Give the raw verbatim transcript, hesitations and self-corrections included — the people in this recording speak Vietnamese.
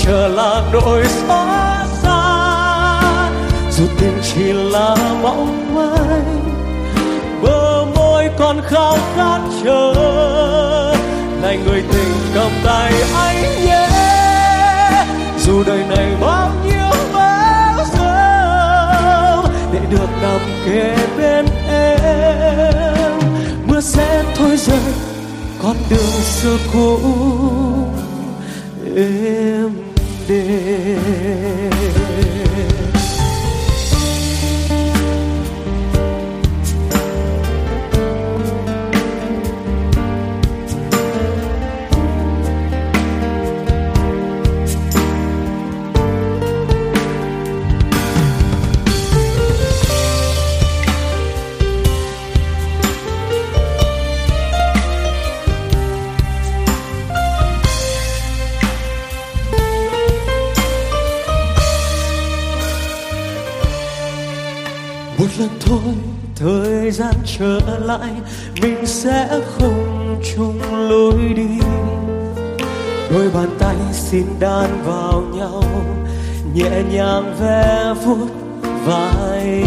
trở là nỗi xót xa. Dù tình chỉ là mong manh, bờ môi còn khao khát chờ, này người tình cầm tay anh nhé. Dù đời này bao nhiêu bão giông, để được nằm kề bên em, mưa sẽ thôi rơi con đường xưa cũ êm đềm. Một lần thôi thời gian trở lại, mình sẽ không chung lối đi. Đôi bàn tay xin đan vào nhau, nhẹ nhàng ve vuốt vai